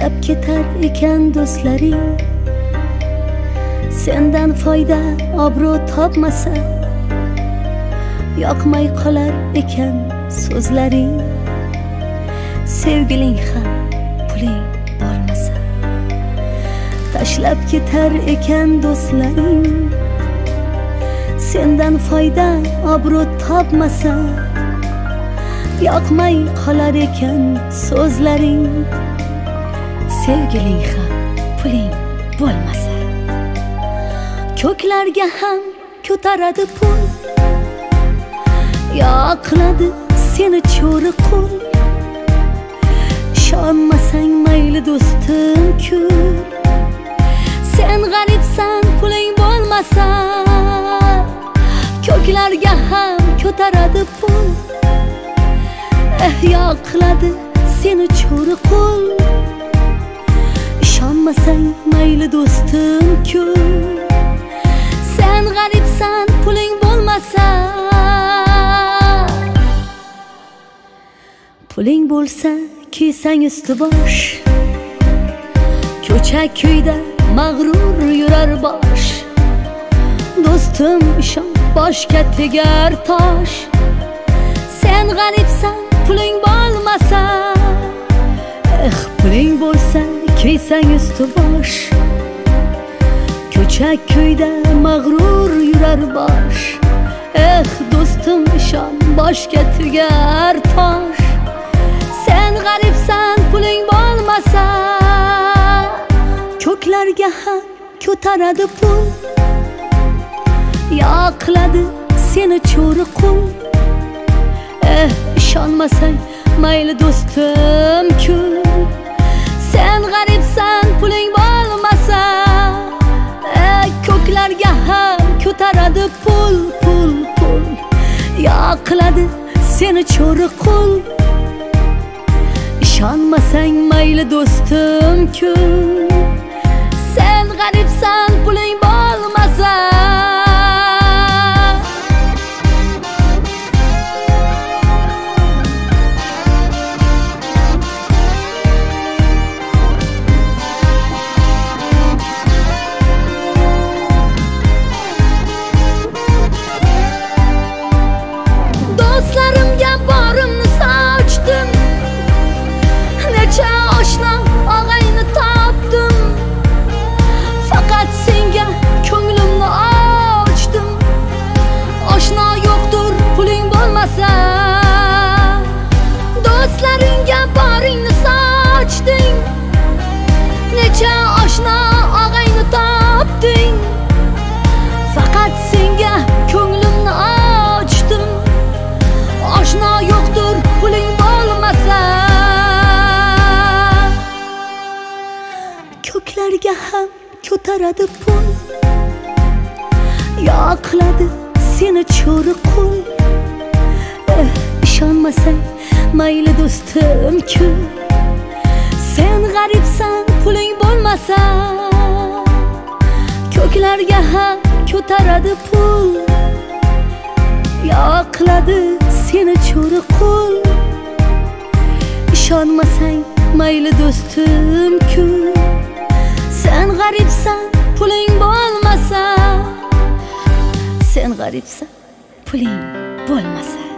tashlab ketar ekan do'stlaring, sendan foyda obro' topmasa, yoqmay qolar ekan so'zlaring, sevgiling ham puling bo'lmasa. Tashlab ketar ekan do'stlaring, sendan foyda obro' topmasa, yoqmay qolar ekan so'zlaring, sevgiling ham puling bo'lmasa. Ko'klarga ham ko'taradi pul, yoqladi seni cho'ri qul. Ishonmasang mayli do'stim kul, sen g'aribsan puling bo'lmasa. Ko'klarga ham ko'taradi pul, yoqladi seni cho'ri qul. Ishonmasang mayli do'stim kul, sen g'aribsan puling bo'lmasa. Puling bo'lsa kiysang usti bosh, ko'cha ko'yda mag'rur yurar bosh. Do'stim ishon boshga tegar tosh, sen g'aribsan puling bo'lmasa. Puling bo'lsa kiysang usti bosh, ko'cha ko'yda mag'rur yurar bosh. Do'stim ishon boshga tegar tosh, sen g'aribsan puling bo'lmasa. Ko'klarga ham ko'taradi pul, yoqladi seni cho'ri qul. Ishonmasang mayli do'stim kul, sen g'aribsan puling bo'lmasa. Ko'klarga ham ko'taradi pul, pul, pul, yoqladi seni cho'ri qul. Ishonmasang mayli do'stim kul, sen g'aribsan puling bo'lmasa. Do'stlarimga borimni sochdim, necha oshna og'ayni topdim. Faqat senga ko'nglimni ochdim, oshna yo'qdir puling bo'lmasa. Do'stlaringga boringni sochding, necha oshna og'ayni topding. Faqat senga ko'nglimni ochdim, oshna yo'qdir puling bo'lmasa. Ko'klarga ham ko'taradi pul, yoqladi seni cho'ri qul. Ishonmasang mayli do'stim kul, sen g'aribsan puling bo'lmasa. Ko'klarga ham ko'taradi pul, yoqladi seni cho'ri qul. Ishonmasang mayli do'stim kul, sen g'aribsan puling bo'lmasa. Sen g'aribsan puling bo'lmasa.